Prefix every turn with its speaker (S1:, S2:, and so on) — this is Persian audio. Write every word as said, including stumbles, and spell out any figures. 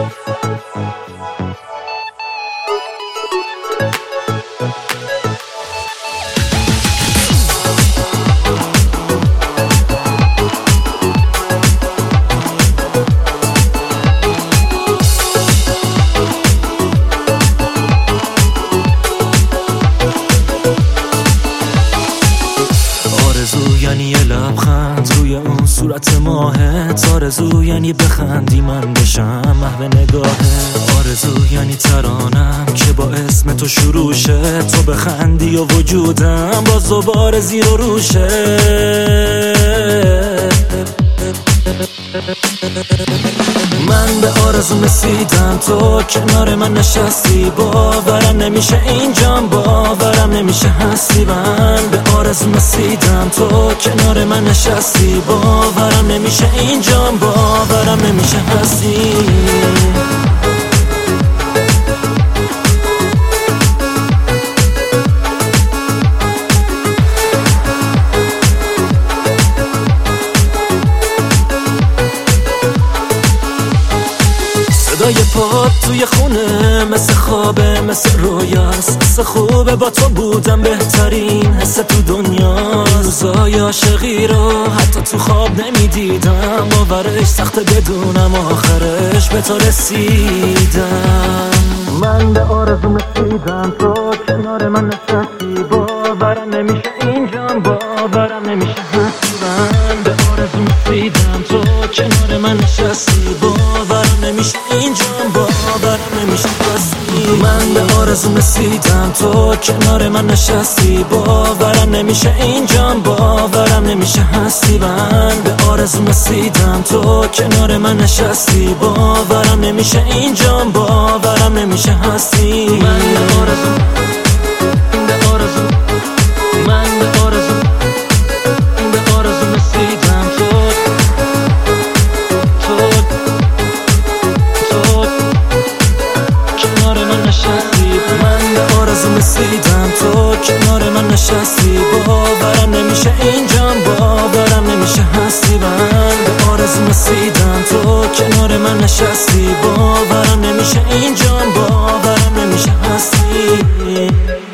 S1: آرزو یعنی یه لبخند روی اون صورت ماهت، آرزو یعنی بخندی من بشم محو نگاهت، آرزو یعنی ترانم که با اسم تو شروع شه، تو بخندی و وجودم باز دوباره زیر و روشه. من به آرزو رسیدم، تو کنار من نشستی، باورم نمیشه اینجام، باورم نمیشه هستی. من به آرزو رسیدم، تو کنار من نشستی، باورم نمیشه اینجام، باورم نمیشه هستی. صدای پات توی خونه مثل خوابه، مثل رویاست، مثل خوبه با تو بودم بهترین حس تو دنیا. روزای عاشقی رو حتی تو خواب نمیدیدم، باورش سخته بدونم آخرش به تو رسیدم. من به آرزو رسیدم، تو کنار من نشستی، باورم نمیشه اینجام، باورم نمیشه هستی. من به آرزو رسیدم، تو کنار من نشستی، باورم نمیشه اینجام، باورم نمیشه هستی. من به آرزو رسیدم، تو کنار من نشستی، باورم نمیشه اینجام، باورم نمیشه هستی. من به آرزو رسیدم، تو کنار من نشستی، باورم نمیشه اینجام، باورم نمیشه هستی. من به آرزو به آرزو من به آرزو به آرزو رسیدم، تو تو تو کنار من نشستی. من به آرزو رسیدم، تو کنار من نشستی، باورم نمیشه اینجام، باورم نمیشه هستی. من به آرزو رسیدم، تو کنار من نشستی، باورم نمیشه اینجام، باورم نمیشه هستی.